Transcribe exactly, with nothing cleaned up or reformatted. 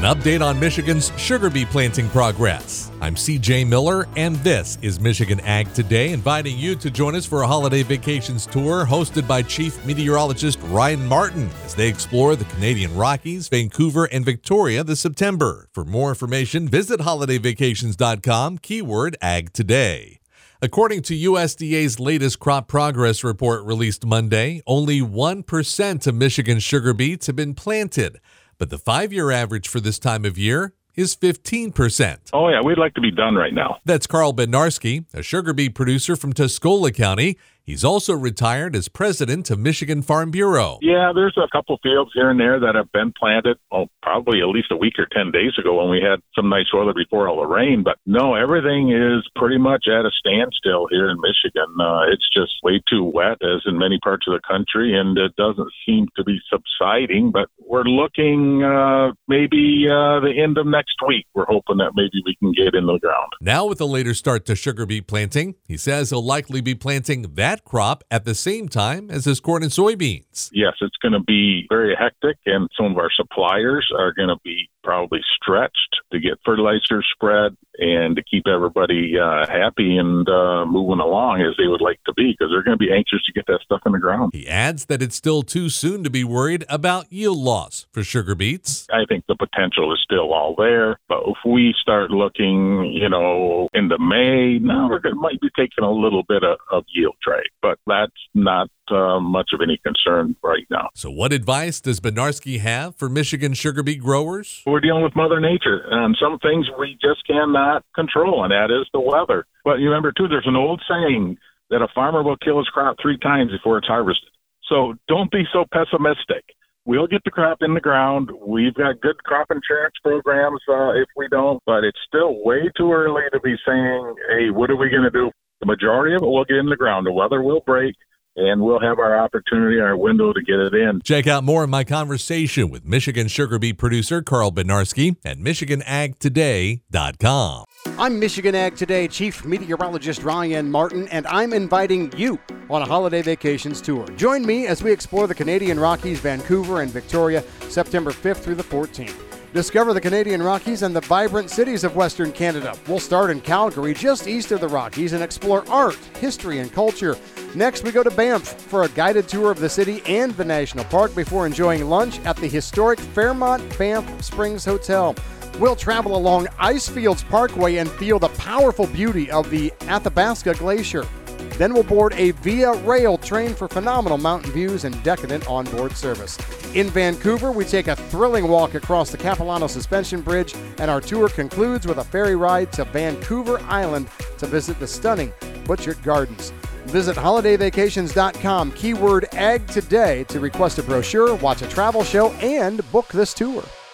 update on Michigan's sugar beet planting progress. I'm C J Miller, and this is Michigan Ag Today, inviting you to join us for a holiday vacations tour hosted by Chief Meteorologist Ryan Martin as they explore the Canadian Rockies, Vancouver, and Victoria this September. For more information, visit holiday vacations dot com, keyword Ag Today. According to U S D A's latest crop progress report released Monday, only one percent of Michigan's sugar beets have been planted, but the five-year average for this time of year is fifteen percent. Oh, yeah, we'd like to be done right now. That's Carl Bednarski, a sugar beet producer from Tuscola County. He's also retired as president of Michigan Farm Bureau. Yeah, there's a couple fields here and there that have been planted, oh, probably at least a week or ten days ago when we had some nice weather before all the rain. But no, everything is pretty much at a standstill here in Michigan. Uh, it's just way too wet, as in many parts of the country, and it doesn't seem to be subsiding. But we're looking uh, maybe uh, the end of next week. We're hoping that maybe we can get in the ground. Now with a later start to sugar beet planting, he says he'll likely be planting that crop at the same time as his corn and soybeans. Yes, it's going to be very hectic, and some of our suppliers are going to be probably stretched to get fertilizer spread and to keep everybody uh, happy and uh, moving along as they would like to be, because they're going to be anxious to get that stuff in the ground. He adds that it's still too soon to be worried about yield loss for sugar beets. I think the potential is still all there, but if we start looking, you know, into May, now we're going to might be taking a little bit of, of yield trade, but that's not uh, much of any concern right now. So what advice does Bednarski have for Michigan sugar beet growers? We're dealing with Mother Nature, and some things we just cannot control, and that is the weather. But you remember, too, there's an old saying that a farmer will kill his crop three times before it's harvested. So don't be so pessimistic. We'll get the crop in the ground. We've got good crop insurance programs uh, if we don't, but it's still way too early to be saying, hey, what are we going to do? The majority of it will get in the ground. The weather will break, and we'll have our opportunity, our window to get it in. Check out more of my conversation with Michigan sugar beet producer Carl Bednarski at Michigan Ag Today dot com. I'm Michigan Ag Today Chief Meteorologist Ryan Martin, and I'm inviting you on a holiday vacations tour. Join me as we explore the Canadian Rockies, Vancouver, and Victoria, September fifth through the fourteenth. Discover the Canadian Rockies and the vibrant cities of Western Canada. We'll start in Calgary, just east of the Rockies, and explore art, history, and culture. Next, we go to Banff for a guided tour of the city and the national park before enjoying lunch at the historic Fairmont Banff Springs Hotel. We'll travel along Icefields Parkway and feel the powerful beauty of the Athabasca Glacier. Then we'll board a Via Rail train for phenomenal mountain views and decadent onboard service. In Vancouver, we take a thrilling walk across the Capilano Suspension Bridge, and our tour concludes with a ferry ride to Vancouver Island to visit the stunning Butchart Gardens. Visit holiday vacations dot com, keyword Ag Today, to request a brochure, watch a travel show, and book this tour.